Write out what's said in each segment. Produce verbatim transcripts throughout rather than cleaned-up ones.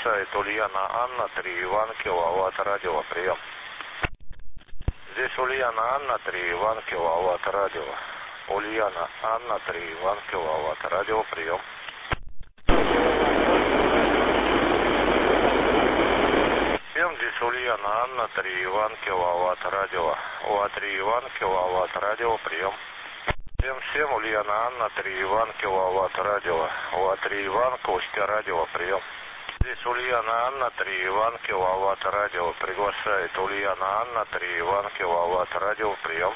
приглашает Ульяна Анна, три Иван, киловатт, радио, прием. Здесь Ульяна Анна, три Иван, киловатт, радио. Ульяна Анна, три Иван, киловатт, радио, прием. Всем здесь Ульяна Анна, три Иван, киловатт, радио. УА три Иван, киловатт, радио, прием. Всем, всем Ульяна Анна, три Иван, киловатт, радио. УА три Иван, Костя, радио, прием. Здесь Ульяна Анна, три Иван, киловатт, радио. Приглашает Ульяна Анна, три Иван, киловатт, радио, прием.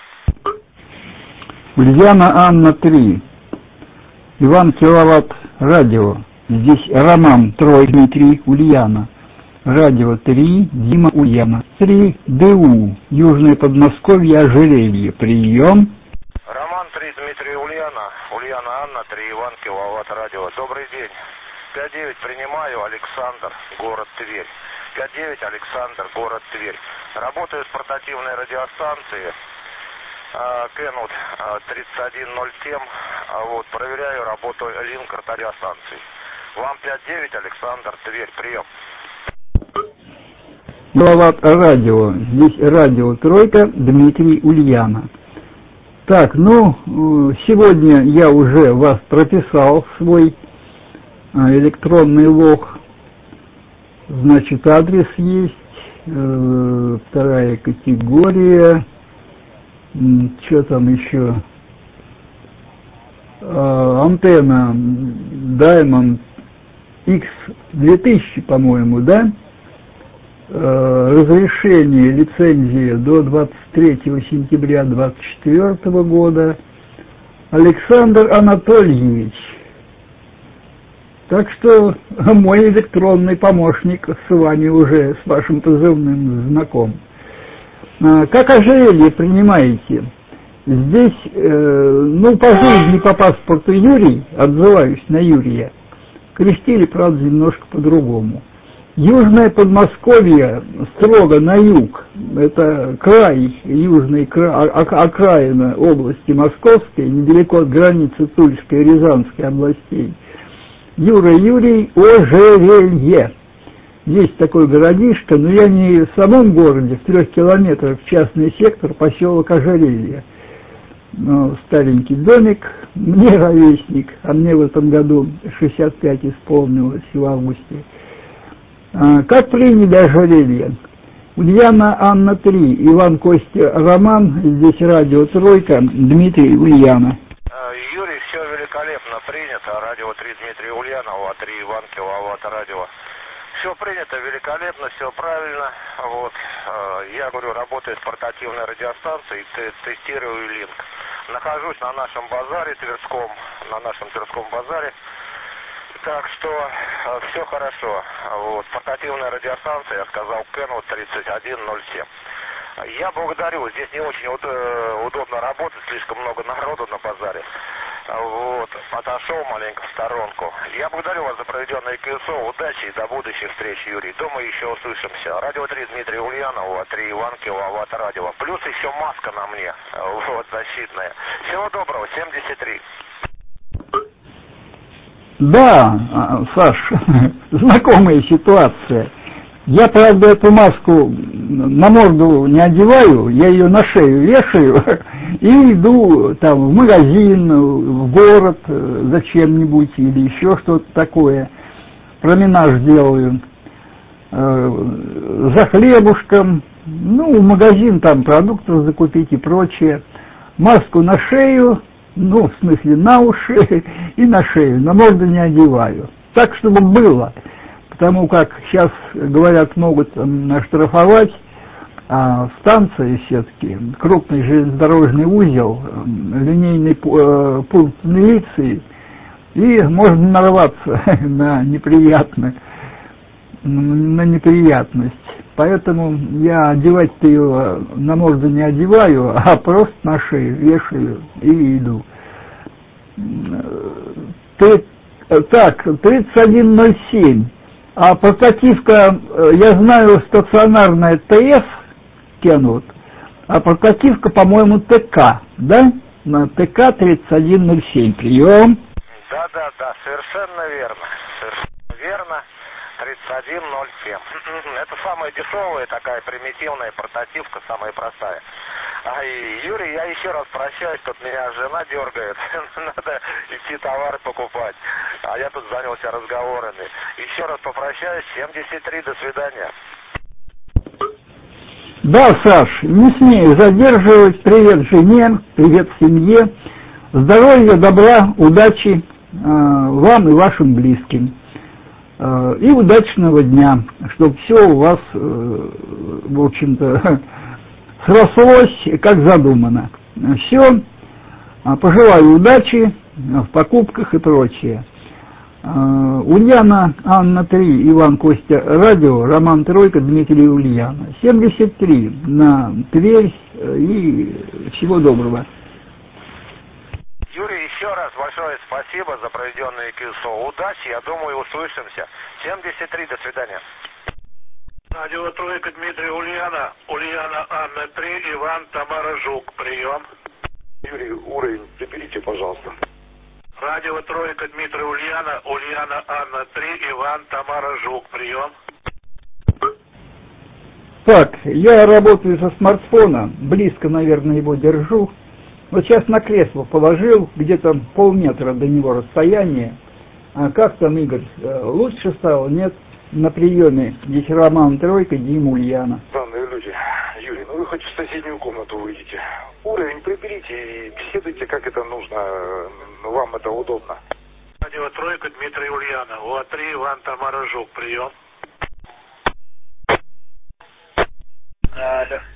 Ульяна Анна, три Иван, киловатт, радио. Здесь Роман, Трой, Дмитрий, Ульяна. Радио три, Дима, Ульяна. три ДУ, Южное Подмосковье, Ожерелье. Прием. Роман, три, Дмитрий, Ульяна. Ульяна Анна, три Иван, киловатт, радио. Добрый день. пять девять принимаю, Александр, город Тверь. пять девять, Александр, город Тверь. Работаю с портативной радиостанцией Кенут тридцать один ноль семь. Вот, проверяю работу линкард радиостанции. Вам пять девять, Александр, Тверь, прием. Киловатт радио. Здесь радио тройка, Дмитрий, Ульяна. Так, ну, сегодня я уже вас прописал в свой электронный лог. Значит, адрес есть, э, вторая категория, что там еще, э, антенна Diamond икс две тысячи, по-моему, да? Э, разрешение, лицензия до двадцать третьего сентября двадцать четвёртого года. Александр Анатольевич. Так что мой электронный помощник с вами уже, с вашим позывным, знаком. Как ожерелье принимаете? Здесь, э, ну, по жизни, по паспорту Юрий, отзываюсь на Юрия, крестили, правда, немножко по-другому. Южное Подмосковье строго на юг, это край, южный край, окраина области Московской, недалеко от границы Тульской и Рязанской областей. Юра Юрий, Ожерелье. Есть такой городишко, но я не в самом городе, в трех километрах, частный сектор, поселок Ожерелье. Ну, старенький домик, мне ровесник, а мне в этом году шестьдесят пять исполнилось в августе. А, как приняли Ожерелье? Ульяна Анна три, Иван, Костя, Роман, здесь радио тройка, Дмитрий, Ульяна. Юрий, все великолепно принято. Радио три, Дмитрий, Ульяна, УА три Иван, киловатт, радио. Все принято великолепно, все правильно. Вот. Я говорю, работаю с портативной радиостанцией, тестирую линк. Нахожусь на нашем базаре Тверском, на нашем Тверском базаре. Так что все хорошо. Вот. Портативная радиостанция, я сказал, Кенут тридцать один ноль семь. Я благодарю, здесь не очень удобно работать, слишком много народу на базаре. Вот, отошел маленько в сторонку. Я благодарю вас за проведенное КСО, удачи и до будущих встреч, Юрий. Думаю, еще услышимся. Радио три, Дмитрий, Ульяна, УА три Иван, киловатт, радио. Плюс еще маска на мне, вот, защитная. Всего доброго, семьдесят три. Да, Саш, знакомая ситуация. Я, правда, эту маску на морду не одеваю, я ее на шею вешаю и иду там в магазин, в город зачем-нибудь или еще что-то такое. Променаж делаю э, за хлебушком, ну, в магазин там продуктов закупить и прочее. Маску на шею, ну, в смысле на уши и на шею, на морду не одеваю. Так, чтобы было. Потому как сейчас, говорят, могут оштрафовать, а станция все-таки, крупный железнодорожный узел, линейный э, пункт милиции, и можно нарваться на неприятно, на неприятность. Поэтому я одевать-то ее на морду не одеваю, а просто на шею вешаю и иду. Ты, так, тридцать один ноль семь. А портативка, я знаю, стационарная ТС тянут, а портативка, по-моему, ТК, да? На ТК тридцать один ноль семь. Прием. Да, да, да, совершенно верно. Совершенно верно. тридцать один ноль семь. Это самая дешевая, такая примитивная портативка, самая простая. А, и, Юрий, я еще раз прощаюсь, тут меня жена дергает, надо идти товар покупать, а я тут занялся разговорами. Еще раз попрощаюсь, семьдесят три, до свидания. Да, Саш, не смею задерживать. Привет жене, привет семье. Здоровья, добра, удачи э, вам и вашим близким. Э, и удачного дня, чтобы все у вас, э, в общем-то, срослось, как задумано. Все. Пожелаю удачи в покупках и прочее. Ульяна, Анна три, Иван Костя, радио, Роман Тройка, Дмитрий Ульяна. семьдесят три на Тверь и всего доброго. Юрий, еще раз большое спасибо за проведенное КСО. Удачи, я думаю, услышимся. семьдесят три, до свидания. Радио Тройка, Дмитрий Ульяна, Ульяна, Анна три, Иван, Тамара Жук, прием. Юрий, уровень приберите, пожалуйста. Радио Тройка, Дмитрий Ульяна, Ульяна, Анна три, Иван, Тамара Жук, прием. Так, я работаю со смартфона, близко, наверное, его держу. Вот сейчас на кресло положил, где-то полметра до него расстояние. А как там, Игорь, лучше стало, нет? На приеме здесь Роман Тройка, Дима Ульяна. Странные люди. Юрий, ну вы хоть в соседнюю комнату выйдете. Уровень приберите и беседуйте, как это нужно, вам это удобно. Радио Тройка, Дмитрий Ульяна, О три, Иван, Тамара Жук, прием. Алло.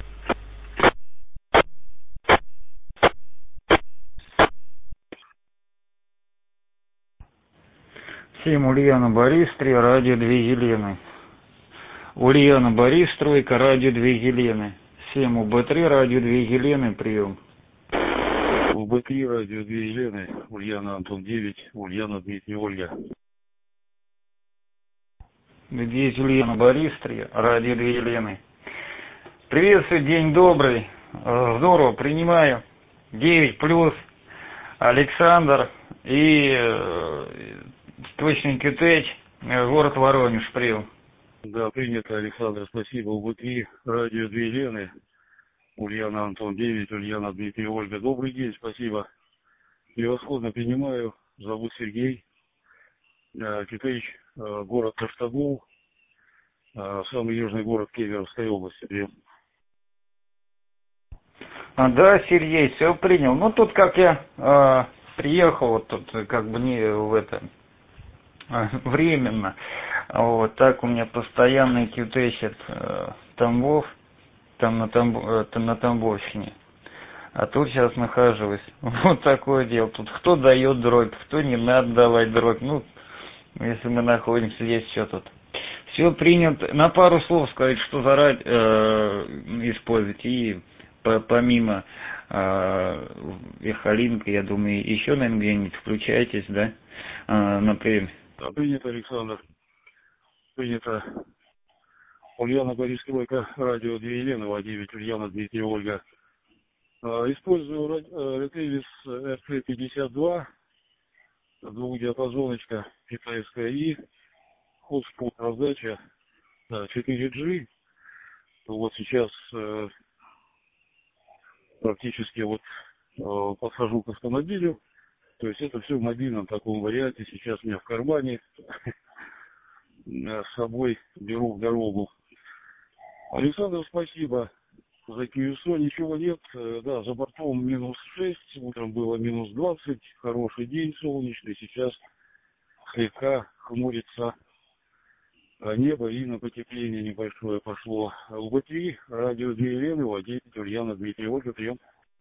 семь Ульяна Борис, три, радио две Елены. Ульяна Борис, тройка, радио две Елены. семь У Б три, радио две Елены, прием. У Б три, радио две Елены, Ульяна Антон девять, Ульяна Дмитрий Ольга. Здесь Ульяна Борис, три, радио две Елены. Приветствую, день добрый, здорово, принимаю. девять плюс, Александр и Точник Кютэч, город Воронеж, прием. Да, принято, Александр, спасибо. У Б три, радио две Елены, Ульяна Антон девять, Ульяна Дмитрий Ольга. Добрый день, спасибо. Превосходно принимаю. Зовут Сергей. Кютэч, город Таштагол, самый южный город Кемеровской области. Прием. А, да, Сергей, все принял. Ну, тут как я э, приехал, вот тут как бы не в это... временно. Вот так у меня постоянный кьютечит э, Тамбов, там на, Тамбов, э, на Тамбовщине. А тут сейчас нахожусь. Вот такое дело. Тут кто дает дробь, кто не надо давать дробь. Ну, если мы находимся здесь, что тут. Все принято. На пару слов сказать, что за радио э, использовать. И по, помимо э, Эхолинка, я думаю, еще, наверное, где-нибудь включайтесь, да, э, например. Да, принято, Александр. Принято. Ульяна Борис Тройка, радио две Елены, О девять, Ульяна Дмитрий Ольга. Использую Retevis эр тэ пятьдесят два, двухдиапазоночка китайская и хотспот раздача четыре джи. Вот сейчас э, практически вот э, подхожу к автомобилю. То есть это все в мобильном таком варианте. Сейчас у меня в кармане. С собой беру в дорогу. Александр, спасибо за КСО. Ничего нет. Да, за бортом минус шесть. Утром было минус двадцать. Хороший день солнечный. Сейчас слегка хмурится небо и на потепление небольшое пошло. У Б три, радио две Елены, О девять, Ульяна Дмитрий Ольга, прием.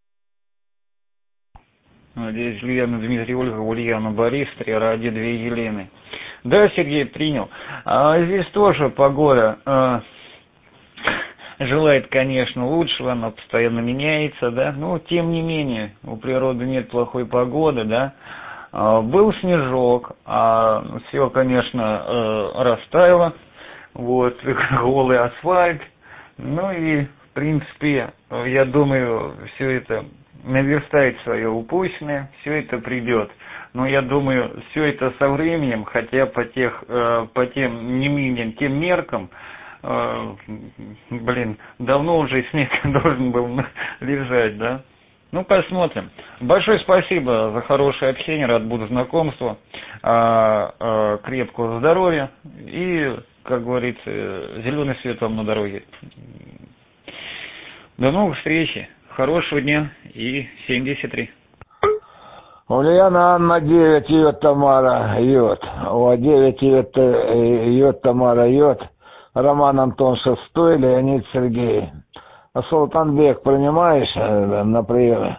Здесь Ульяна Дмитрий Ольга, Ульяна Борис, три, радио две Елены. Да, Сергей, принял. А здесь тоже погода а, желает, конечно, лучшего, она постоянно меняется, да. Но тем не менее, у природы нет плохой погоды, да. А, был снежок, а все, конечно, а, растаяло. Вот, голый асфальт. Ну и, в принципе, я думаю, все это наверстает свое упущенное, все это придет Но я думаю, все это со временем, хотя по тех, э, по тем не менее, тем меркам, э, блин, давно уже снег должен был лежать, да? Ну, посмотрим. Большое спасибо за хорошее общение, рад буду знакомству, а, а, крепкого здоровья и, как говорится, зеленый свет вам на дороге. До новых встреч, хорошего дня и семьдесят три. Ульяна Анна девять, йод Тамара, йод. О, девять, йод, йод Тамара, йод. Роман Антон шестой, Леонид Сергей. А Султанбек принимаешь э, на приеме?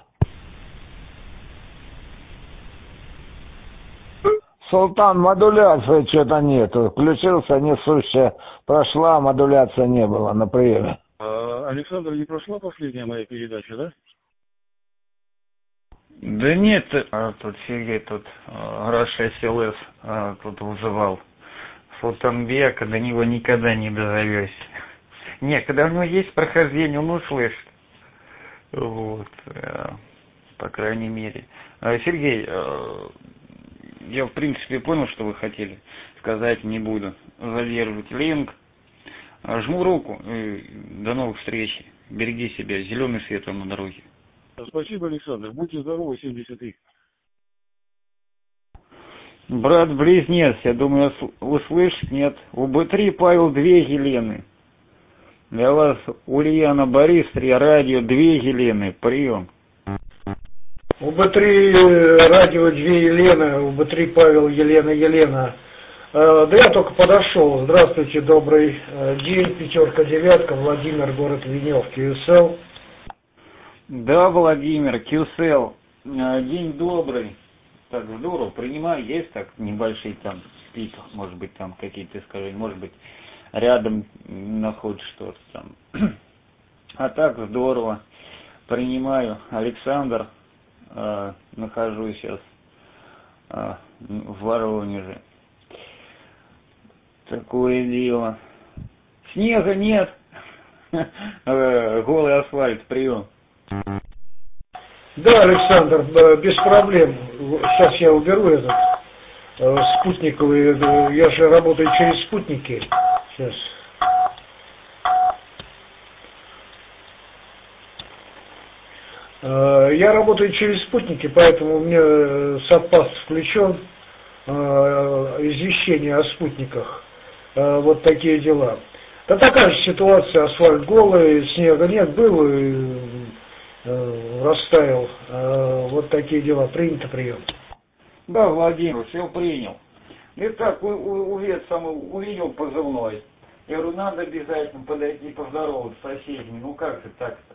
Султан, модуляции что-то нету. Включился, несущая прошла, модуляция не было на приеме. А, Александр, не прошла последняя моя передача, да? Да нет, а, тут Сергей, тут Раша СЛС а, тут вызывал. Султанбека, до него никогда не дозовешься. Нет, когда у него есть прохождение, он услышит. Вот, по крайней мере. Сергей, я в принципе понял, что вы хотели сказать, не буду задерживать линк. Жму руку, до новых встреч, береги себя, зеленый свет вам на дороге. Спасибо, Александр, будьте здоровы, семьдесят три. Брат-близнец, я думаю, услышит, нет. У Бэ три Павел две Елены. Для вас Ульяна Борис, три радио, две Елены. Прием. У Бэ три радио две Елены, у Бэ три Павел, Елена, Елена. Э, да я только подошел. Здравствуйте, добрый день. Пятерка, девятка, Владимир, город Венев, КСЛ. Да, Владимир, КСЛ. День добрый. Так, здорово, принимаю. Есть так небольшие там список, может быть, там какие-то искажения, может быть, рядом находишь что-то там. А так здорово. Принимаю. Александр, э, нахожусь сейчас э, в Воронеже. Такое дело. Снега нет. Голый асфальт, прием. Да, Александр, без проблем. Сейчас я уберу этот э, спутниковый. Я же работаю через спутники. Сейчас. Э, я работаю через спутники, поэтому у меня САПАС включен. Э, извещение о спутниках. Э, вот такие дела. Да такая же ситуация, асфальт голый, снега нет, был и э, растаял. Э, вот такие дела. Принято прием. Да, Владимир, все принял. Итак, увидел, увидел позывной. Я говорю, надо обязательно подойти поздороваться с соседями. Ну как же так-то?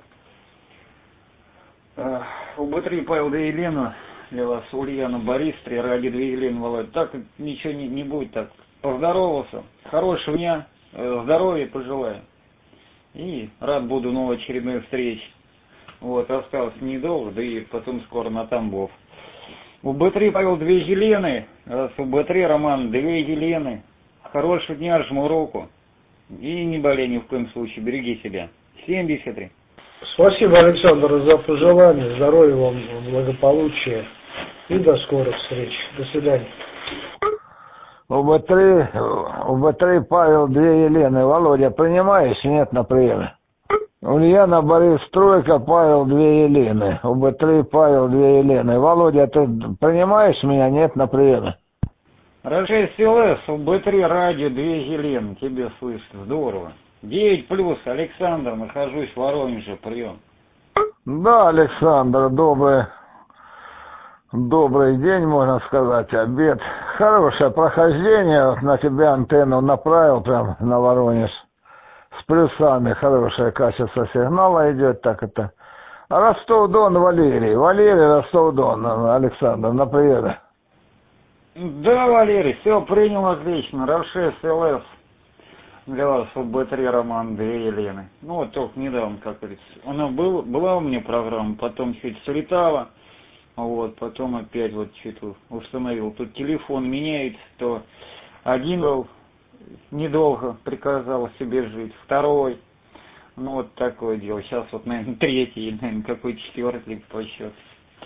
Uh, у Бэ три Павел две Елена, для вас Ульяна Борис, три ради две Елены Володя. Так ничего не, не будет, так поздоровался. Хорошего дня, здоровья пожелаю. И рад буду новой очередной встрече. Вот, осталось недолго, да и потом скоро на Тамбов. У Бэ три Павел две Елены, у Бэ три Роман две Елены. Хорошего дня, жму руку. И не болей ни в коем случае, береги себя. семьдесят три. Спасибо, Александр, за пожелания. Здоровья вам, благополучия. И до скорых встреч. До свидания. У Бэ три, у Бэ три Павел две Елены. Володя, принимаешь? Нет на приеме. Ульяна Борис тройка, Павел две Елены. У Бэ три Павел две Елены. Володя, ты принимаешь меня? Нет на приеме. Рожей СЛС, у Бэ три радио две Елены. Тебе слышно, здорово. девять плюс, Александр, нахожусь в Воронеже, прием. Да, Александр, добрый, добрый день, можно сказать, обед. Хорошее прохождение, вот на тебя антенну направил прям на Воронеж. С плюсами, хорошее качество сигнала идет, так это. Ростов-Дон, Валерий, Валерий, Ростов-Дон, Александр, на приеме. Да, Валерий, все принял отлично, Равше СЛС. Для вас у Бэ три Роман две Елены. Ну вот только недавно, как говорится. Она был, была у меня программа, потом чуть слетала. Вот, потом опять вот что-то установил. Тут телефон меняется, то один был, недолго приказал себе жить, второй. Ну вот такое дело. Сейчас вот, наверное, третий, наверное, какой четвертый по счету.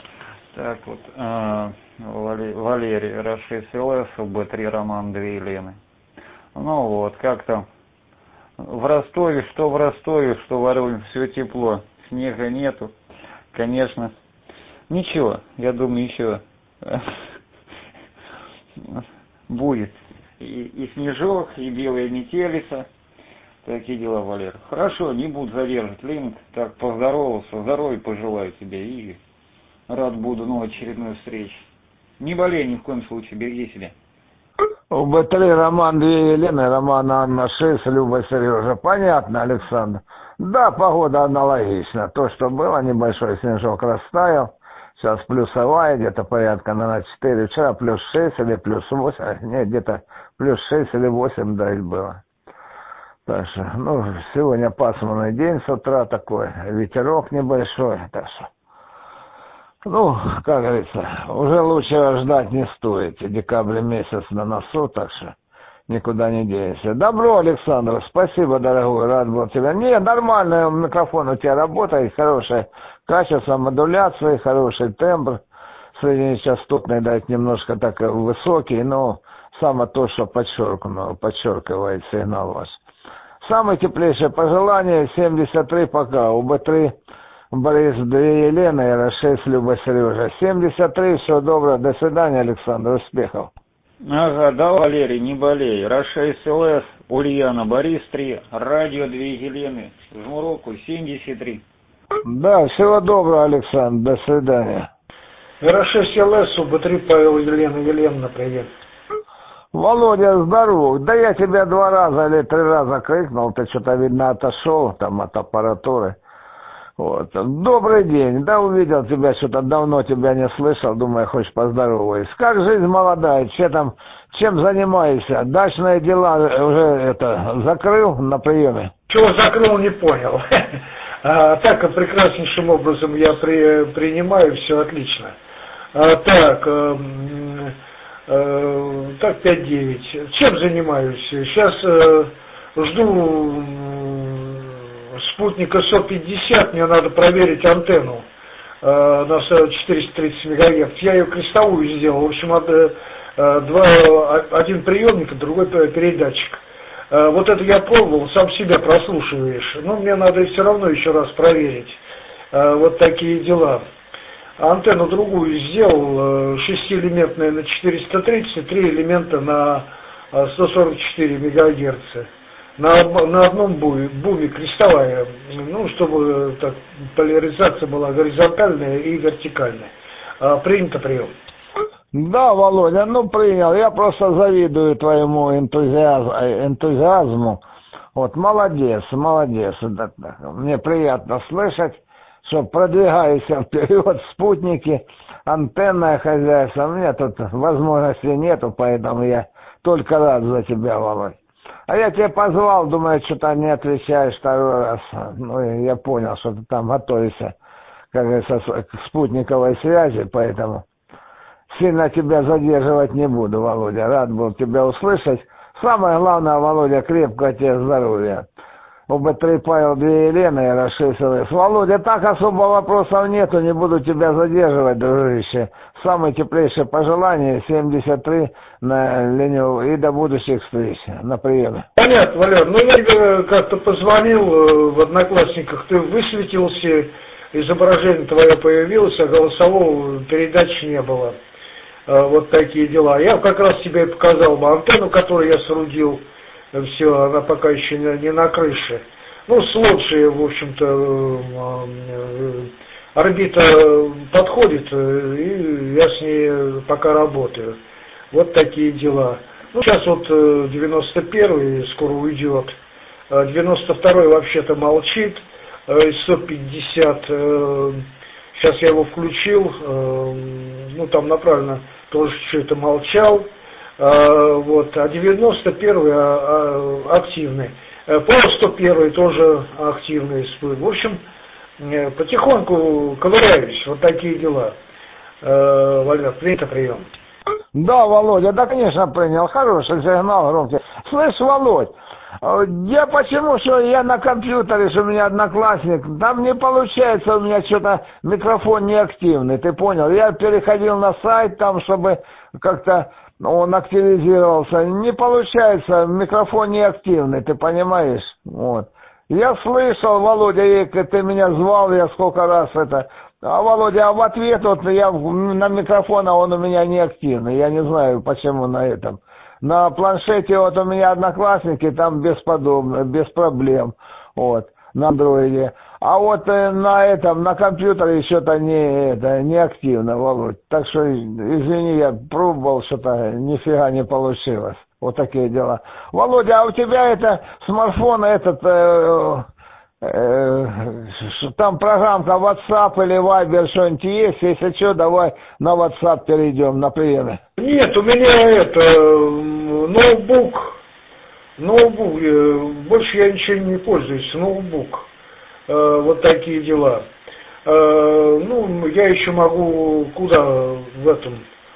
Так вот, э, Валерий, Рашид ЛС, Б три, Роман, две Елены. Ну вот, как там? В Ростове, что в Ростове, что в Орле, все тепло, снега нету, конечно. Ничего, я думаю, еще будет. И, и снежок, и белая метелица. Такие дела, Валер. Хорошо, не буду задерживать лимит. Так, поздоровался, здоровья пожелаю тебе и рад буду на очередной встрече. Не болей ни в коем случае, береги себя. У Б три Роман, две Елены, Роман, Анна, шесть, Люба, Сережа. Понятно, Александр. Да, погода аналогична. То, что было, небольшой снежок растаял. Сейчас плюсовая, где-то порядка на четыре. Вчера плюс шесть или плюс восемь. Нет, где-то плюс шесть или восемь, да, и было. Так что, ну, сегодня пасмурный день с утра такой. Ветерок небольшой. Так что, ну, как говорится, уже лучше ждать не стоит. Декабрь месяц на носу, так что никуда не денешься. Добро, Александр, спасибо, дорогой, рад был тебя. Не, нормальный микрофон у тебя работает, хорошее качество модуляции, хороший тембр, среднечастотный, да, немножко так высокий, но самое то, что подчеркну, подчеркивает сигнал ваш. Самое теплейшее пожелание, семьдесят три пока, у Б три Борис, две Елены, Р шесть, Люба, Сережа. семьдесят три, всего доброго, до свидания, Александр, успехов. Ага, да, Валерий, не болей. Р шесть ЛС, Ульяна, Борис три, радио две Елены, жму руку, семьдесят три. Да, всего доброго, Александр, до свидания. Р шесть ЛС, У Б три, Павел, Елена, Елена, привет. Володя, здоров. Да я тебя два раза или три раза крикнул, ты что-то, видно, отошел там от аппаратуры. Вот. Добрый день. Да, увидел тебя, что-то давно тебя не слышал, думаю, хочешь поздороваюсь. Как жизнь молодая, че там, чем занимаешься? Дачные дела уже это закрыл на приеме? Чего закрыл, не понял. А, так, прекраснейшим образом я при, принимаю, все отлично. А, так, э, э, так, пять девять. Чем занимаюсь? Сейчас э, жду спутника сто пятьдесят, мне надо проверить антенну э, на четыреста тридцать мегагерц. Я ее крестовую сделал. В общем, од, э, два, один приемник, другой передатчик. Э, вот это я пробовал, сам себя прослушиваешь. Но мне надо все равно еще раз проверить. Э, вот такие дела. Антенну другую сделал, э, шестиэлементная на четыреста тридцать, три элемента на сто сорок четыре мегагерца. На, на одном буме, буме крестовая, ну, чтобы так, поляризация была горизонтальная и вертикальная. А, принято прием? Да, Володя, ну принял. Я просто завидую твоему энтузиазму. энтузиазму. Вот, молодец, молодец. Мне приятно слышать, что продвигаешься вперед, спутники, антенное хозяйство. У меня тут возможности нету, поэтому я только рад за тебя, Володь. А я тебя позвал, думаю, что-то не отвечаешь второй раз. Ну, я понял, что ты там готовишься, как говорится, к спутниковой связи, поэтому сильно тебя задерживать не буду, Володя. Рад был тебя услышать. Самое главное, Володя, крепкого тебе здоровья. У Б три Павел, две Елены, Р шесть ЛС. Володя, так особо вопросов нету, не буду тебя задерживать, дружище. Самые теплейшие пожелания, семьдесят три на линию, и до будущих встреч на приеме. Понятно, Валер. Ну, я как-то позвонил в Одноклассниках, ты высветился, изображение твое появилось, а голосового передачи не было. Вот такие дела. Я как раз тебе показал бы антенну, которую я соорудил. Все, она пока еще не на крыше. Ну, с лучшей, в общем-то, орбита подходит, и я с ней пока работаю. Вот такие дела. Ну, сейчас вот девяносто первый скоро уйдет. девяносто второй вообще-то молчит. сто пятьдесят, сейчас я его включил, ну, там направленно тоже что-то молчал. Вот, а девяносто первый активный. По сто первый тоже активный всплыл. В общем, потихоньку ковыряюсь. Вот такие дела. Валер, принято прием. Да, Володя, да, конечно, принял. Хороший сигнал, громкий. Слышь, Володь, Я почему, что я на компьютере, что у меня одноклассник, там не получается, у меня что-то микрофон неактивный, ты понял? Я переходил на сайт там, чтобы как-то он активизировался. Не получается, микрофон неактивный, ты понимаешь? Вот. Я слышал, Володя, ты меня звал, я сколько раз это... А, Володя, а в ответ вот я на микрофон, а он у меня неактивный, я не знаю, почему на этом. На планшете вот у меня одноклассники, там бесподобно, без проблем, вот, на андроиде. А вот э, на этом, на компьютере что-то не, это, не активно, Володь. Так что, извини, я пробовал, что-то нифига не получилось. Вот такие дела. Володя, а у тебя это, смартфон этот, э, э, там программка WhatsApp или Viber, что-нибудь есть? Если что, давай на WhatsApp перейдем, на приемы. Нет, у меня это, ноутбук, ноутбук, больше я ничего не пользуюсь, ноутбук, вот такие дела. Ну, я еще могу куда в этом,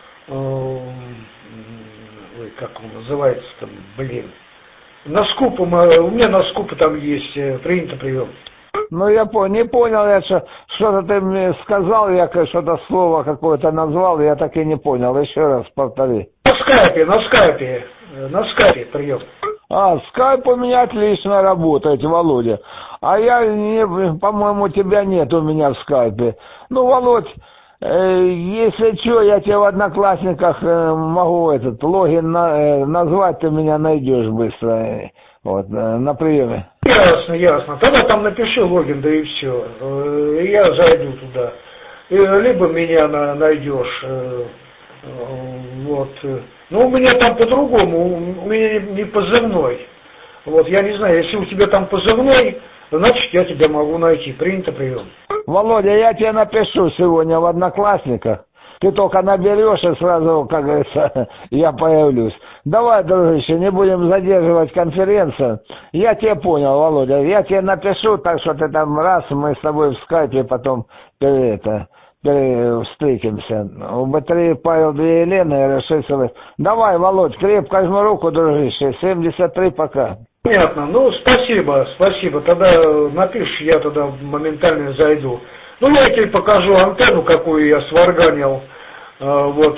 как он называется там, блин, на скуп, у меня на скупе там есть, принято прием. Ну, я понял, не понял, я что, что-то ты мне сказал, я что-то слово какое-то назвал, я так и не понял, еще раз повтори. На скайпе, на скайпе, на скайпе прием. А, скайп у меня отлично работает, Володя. А я, не, по-моему, тебя нет у меня в скайпе. Ну, Володь, э, если что, я тебе в Одноклассниках э, могу этот логин на, э, назвать, ты меня найдешь быстро. Э, вот, э, на приеме. Ясно, ясно. Тогда там напиши логин, да и все. Э, я зайду туда. И, либо меня на, найдешь. Э, э, вот. Но у меня там по-другому, у меня не позывной. Вот, я не знаю, если у тебя там позывной, значит, я тебя могу найти. Принято прием. Володя, я тебе напишу сегодня в Одноклассниках. Ты только наберешь и сразу, как говорится, я появлюсь. Давай, дружище, не будем задерживать конференцию. Я тебя понял, Володя. Я тебе напишу, так что ты там раз, мы с тобой в скайпе потом это... встретимся. У Батареи Павел, две Елены, эр шесть. Давай, Володь, крепко жму руку, дружище. семьдесят три пока. Понятно. Ну, спасибо, спасибо. Тогда напишешь, я тогда моментально зайду. Ну, я тебе покажу антенну, какую я сварганил. Вот.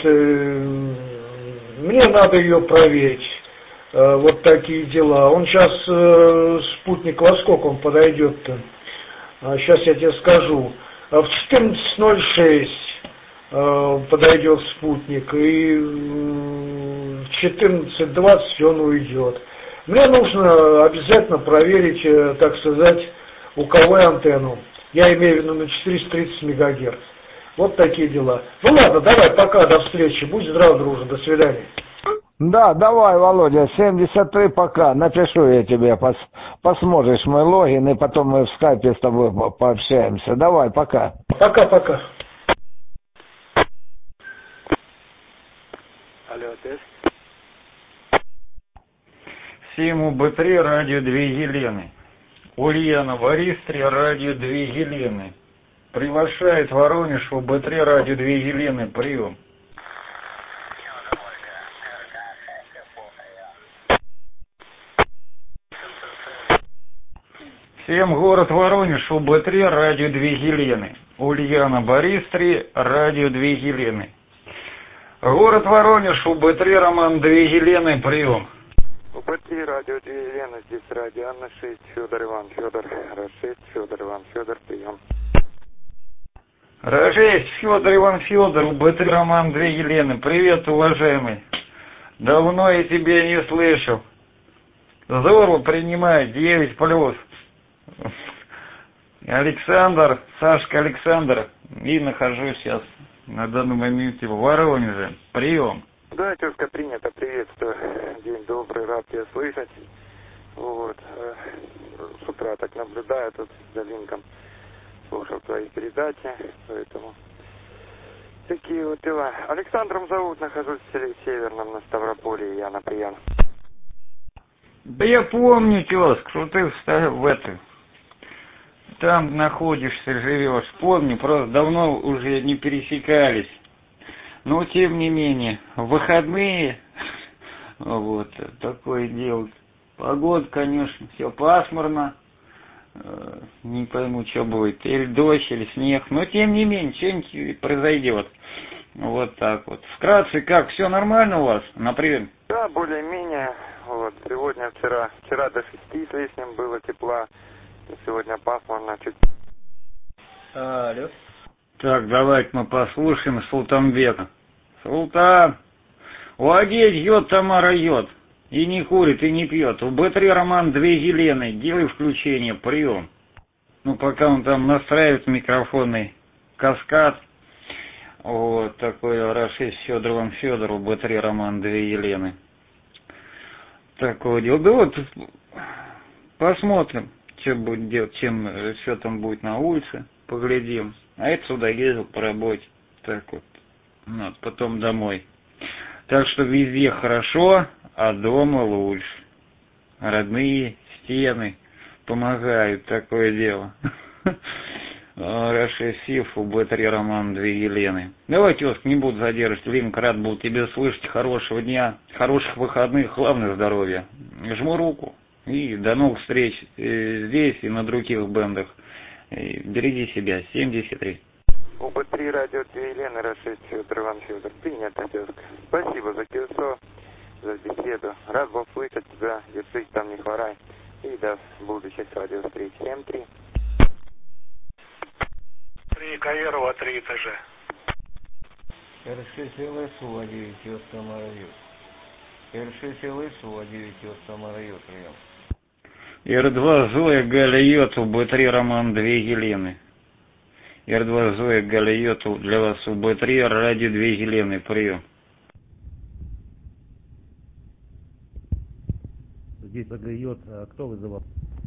Мне надо ее проверить. Вот такие дела. Он сейчас, спутник, во сколько он подойдет-то? Сейчас я тебе скажу. В четырнадцать ноль шесть э, подойдет спутник, и в четырнадцать двадцать он уйдет. Мне нужно обязательно проверить, э, так сказать, у кого антенну. Я имею в виду на четыреста тридцать мегагерц. Вот такие дела. Ну ладно, давай, пока, до встречи. Будь здрав, дружи, до свидания. Да, давай, Володя, семьдесят три пока. Напишу я тебе, пос, посмотришь мой логин, и потом мы в скайпе с тобой по пообщаемся. Давай, пока. Пока-пока. Алло, ты? Симу Бэ три, радио две Елены. Ульяна, Бористре, радио две Елены. Приглашает Воронеж, у Бэ три, радио две Елены, прием. Всем город Воронеж, у Бэ три, радио две Елены. Ульяна, Бористре, радио две Елены. Город Воронеж, у Бэ три, Роман, две Елены, прием. У Бэ три, радио две Елены, здесь радио Анна шесть, Федор Иван, Федор, Ра шесть, Федор Иван, Федор, прием. Ра шесть, Федор Иван, Федор, у Бэ три, Роман, две Елены. Привет, уважаемый. Давно я тебя не слышал. Здорово принимает, девять плюс. Александр, Сашка Александр, и нахожусь сейчас на данный момент в Воронеже. Прием. Да, тезка, принято, приветствую. День добрый, рад тебя слышать. Вот. С утра так наблюдаю тут за линком. Слушал твои передачи, поэтому такие вот дела. Александром зовут, нахожусь в Северном на Ставрополе, я на прием. Да я помню, тезка, что ты в это... Там находишься, живешь. Помню, просто давно уже не пересекались. Но тем не менее, в выходные, вот, такое дело. Погода, конечно, все пасмурно. Не пойму, что будет, или дождь, или снег, но тем не менее, что-нибудь произойдет. Вот так вот. Вкратце, как, все нормально у вас, например? Да, более-менее. Вот, сегодня, вчера, вчера до шести с лишним было тепла, сегодня пасмурно чуть. Алло. Так, давайте мы послушаем Султанбека. Султан, у Агея йод, Тамара йод. И не курит, и не пьет. У Бэ три Роман две Елены. Делай включение, прием. Ну, пока он там настраивает микрофонный каскад. Вот такой Рашид с Федоровым Федору, Бэ три Роман две Елены. Такое дело. Да вот, посмотрим, что будет делать, чем, что там будет на улице. Поглядим. А это сюда ездил по работе. Так вот. Вот, потом домой. Так что везде хорошо, а дома лучше. Родные стены помогают, такое дело. Рашид Сиф, у Бэ три Роман две Елены. Давай, тезк, не буду задерживать. Линк, рад был тебя слышать. Хорошего дня, хороших выходных, главное здоровья. Жму руку. И до новых встреч здесь и на других бендах. И береги себя. семьдесят три. У Бэ три радио две Елены, Рашид Федор, Иван Федор. Принято, тезка. Спасибо за кольцо, за беседу. Рад был слышать тебя. Держись там, не хворай. И до будущих радиовстреч. семь три. Три Каирова, три этажа. РШСЛСУ девять Самарайот. РШСЛСУ девять Самарайот, прием. Эр два Зоя Галя Йоту, Бэ три Роман две Елены. Эр два Зоя Галя Йоту, для вас у Бэ три радио две Елены, прием. Здесь Галя, а кто вызывал?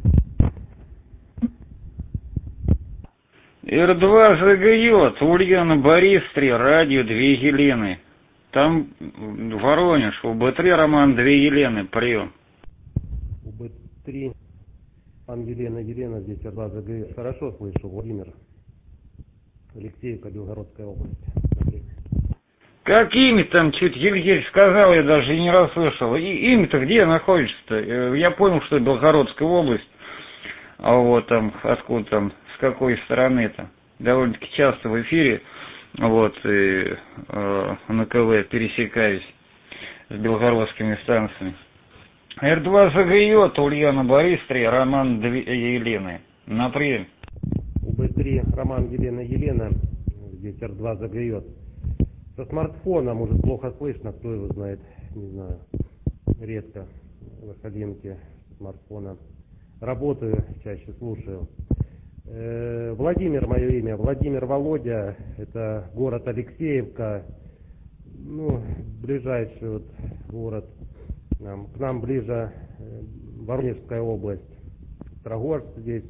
Эр два Загает, Ульяна Борис три, радио две Елены. Там Воронеж, у Бэ три Роман две Елены, прием. У Бэ три Ан Елена, Елена, здесь Эр два Загает. Хорошо слышу, Владимир. Алексеевка, Белгородская область. Как имя там, чуть еле-еле сказал, я даже и не расслышал. И имя-то где находится-то? Я понял, что Белгородская область. А вот там, откуда там, с какой стороны-то? Довольно-таки часто в эфире, вот, и э, на КВ пересекаюсь с белгородскими станциями. Эр два Загает, Ульяна Борис три, Роман две Елены. На прием. У Бэ три Роман Елена Елена, здесь Эр два Загает. Со смартфона, может, плохо слышно, кто его знает, не знаю, редко выходинки смартфона. Работаю, чаще слушаю. Э, Владимир, мое имя, Владимир Володя, это город Алексеевка, ну, ближайший вот город, нам, к нам ближе э, Воронежская область, Строгожск здесь,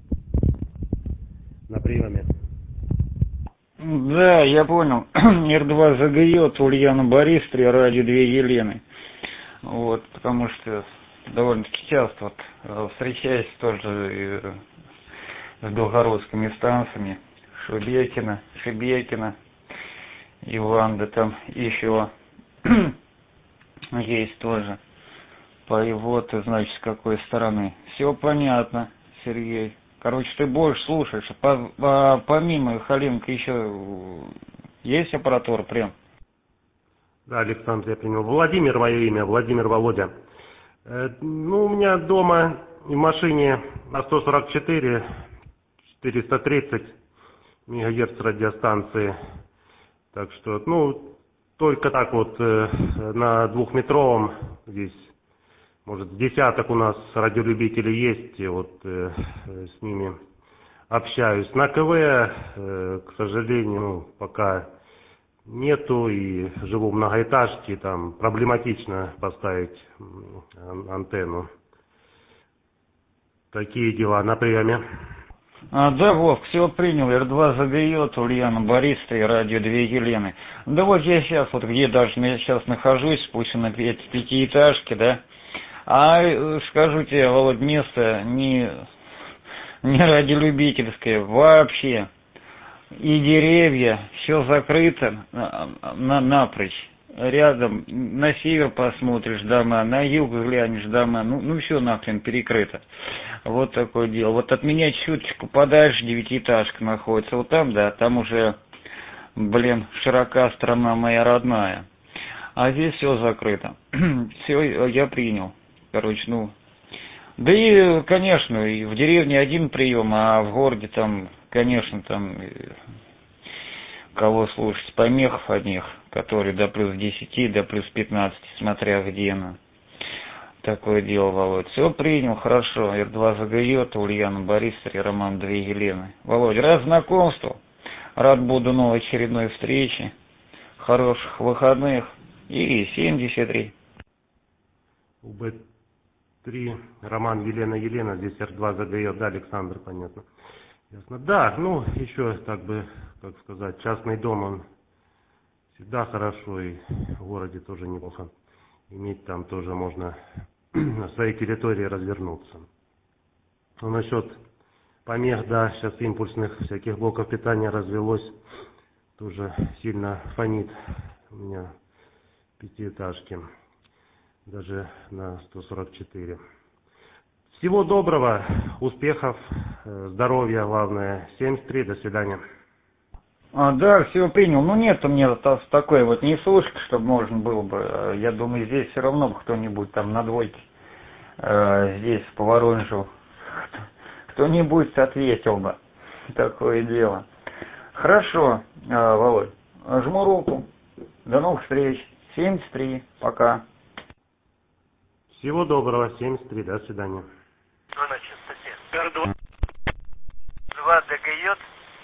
на приеме. Да, я понял. Эр два Загает, Ульяна Борис три, радио две Елены. Вот, потому что довольно-таки часто вот встречаюсь тоже с белгородскими станциями. Шебекина, Шебекина, Иван, да там еще есть тоже. По его, ты, значит, с какой стороны. Все понятно, Сергей. Короче, ты больше слушаешь. По, по, помимо Халимка еще есть аппаратура прям? Да, Александр, я принял. Владимир мое имя, Владимир Володя. Э, ну, у меня дома в машине на сто сорок четыре, четыреста тридцать мегагерц радиостанции. Так что, ну, только так вот э, на двухметровом здесь, может, десяток у нас радиолюбителей есть, и вот э, с ними общаюсь. На КВ, э, к сожалению, ну, пока нету, и живу в многоэтажке, там проблематично поставить антенну. Такие дела на приеме. А, да, Вов, все принял. Эр два Загает, Ульяна Борис три, радио две Елены. Да вот я сейчас, вот где даже я сейчас нахожусь, пусть на пяти, пятиэтажке, да. А скажу тебе, Володь, место не, не радиолюбительское вообще. И деревья, все закрыто на, на, напрочь. рядом, на север посмотришь дома, на юг глянешь дома, ну, ну все нахрен перекрыто. Вот такое дело. Вот от меня чуточку подальше девятиэтажка находится, вот там, да, там уже, блин, широка страна моя родная. А здесь все закрыто. Все, я принял. Короче, ну... Да и, конечно, и в деревне один прием, а в городе там, конечно, там... Кого слушать? Помехов одних, которые до плюс десяти, до плюс пятнадцати, смотря где на. Такое дело, Володь. Все принял, хорошо. Эр два загает, Ульяна Борисовна и Роман две Елены. Володь, рад знакомству. Рад буду новой очередной встрече. Хороших выходных. И семьдесят три. УБ три, Роман, Елена, Елена, здесь Эр два загает, да, Александр, понятно. Ясно. Да, ну, еще, так бы, как сказать, частный дом, он всегда хорошо, и в городе тоже неплохо. Иметь там тоже можно на своей территории развернуться. Но насчет помех, да, сейчас импульсных всяких блоков питания развелось, тоже сильно фонит у меня пятиэтажки, даже на сто сорок четыре. Всего доброго, успехов, здоровья, главное. семьдесят три, до свидания. А, да, все принял. Ну нет у меня такой вот несушки, чтобы можно было бы. Я думаю, здесь все равно бы кто-нибудь там на двойке, э, здесь по Воронежу, кто-нибудь ответил бы. Такое дело. Хорошо, э, Володь, жму руку. До новых встреч. семьдесят три, пока. Всего доброго, семьдесят три, до свидания. Что на частоте? Эр два догает.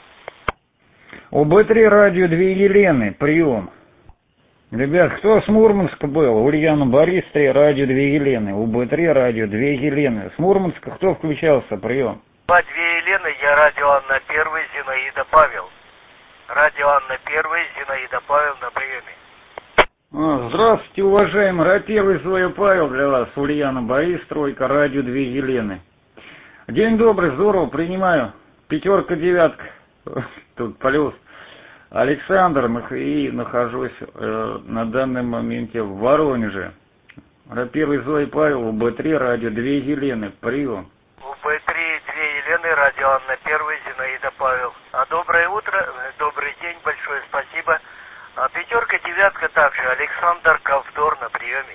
УБ три радио две Елены, прием. Ребят, кто с Мурманска был? Ульяна Борисовна, радио две Елены. УБ три радио две Елены. С Мурманска кто включался? Прием. По две Елены, я радио Анна первый, Зинаида Павел. Радио Анна первый, Зинаида Павел на приеме. А, здравствуйте, уважаемый. Рапевый Зоя Павел для вас. Ульяна Борис, тройка, радио две Елены. День добрый, здорово, принимаю. Пятерка, девятка. Тут плюс. Александр, и нахожусь э, на данном моменте в Воронеже. Рапевый Зоя Павел, УБ три, радио две Елены. Прием. УБ три, две Елены, радио Анна первый, Зинаида Павел. А доброе утро, добрый день, большое спасибо. А пятерка, девятка также. Александр Ковдор на приеме.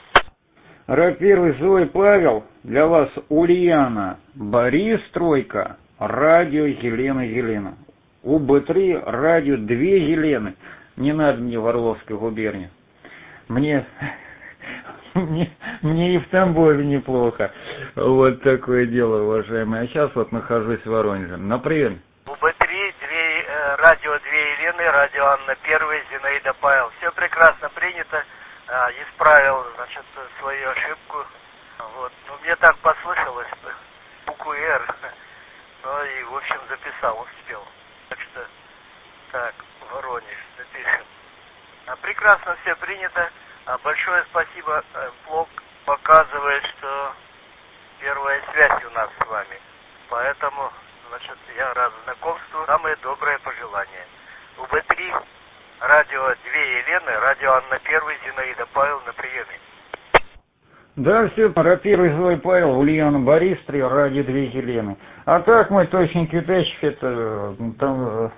Рапевый Зоя Павел, для вас Ульяна Борис, тройка, радио Елена Елена. УБ три, радио две Елены. Не надо мне в Орловской губернии. Мне, мне, мне и в Тамбове неплохо. Вот такое дело, уважаемые. А сейчас вот нахожусь в Воронеже. На прием. УБ три, две, э, радио две Елены, радио Анна первый, Зинаида Павел. Все прекрасно принято. А, исправил, значит, свою ошибку. Вот. Ну, мне так послышалось, букву Р. Ну и, в общем, записал, успел. Так что, так, Воронеж, запишем. А, прекрасно все принято. А, большое спасибо. Блог показывает, что первая связь у нас с вами. Поэтому, значит, я рад знакомству. Самые добрые пожелания. УБ три, радио две Елены, радио Анна первый, Зинаида Павел на приеме. Да, все, Рапевый Зоя Павел, Ульяна Борис, три, радио две Елены. А так мой точник Китайчик, это там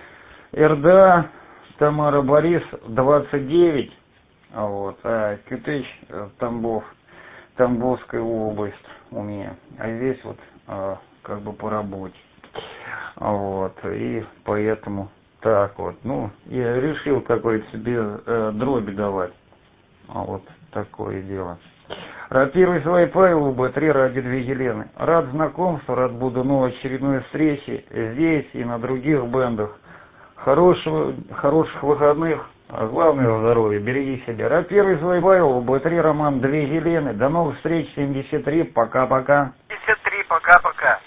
РДА, Тамара Борис, двадцать девять, вот, а Китайч, Тамбов, Тамбовская область у меня. А здесь вот а, как бы по работе. Вот, и поэтому так вот, ну, я решил какой-то себе э, дроби давать. А вот такое дело. Рапируй свои Павел, УБ три, радио две Елены. Рад знакомству, рад буду новой очередной встрече здесь и на других бендах. Хорошего, хороших выходных, а главное здоровья, береги себя. Рапируй свои Павел, УБ три, Роман две Елены. До новых встреч, семьдесят три, пока-пока. семьдесят три, пока-пока.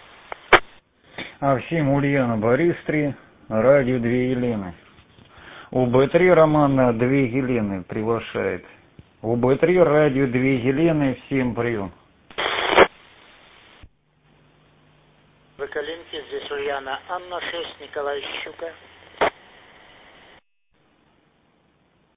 А всем Ульяна Борис три, радио две Елены. УБ три, Роман две Елены приглашает. УБ три, радио две Елены, всем прием. Выкалинки, здесь Ульяна, Анна шесть, Николай Щука.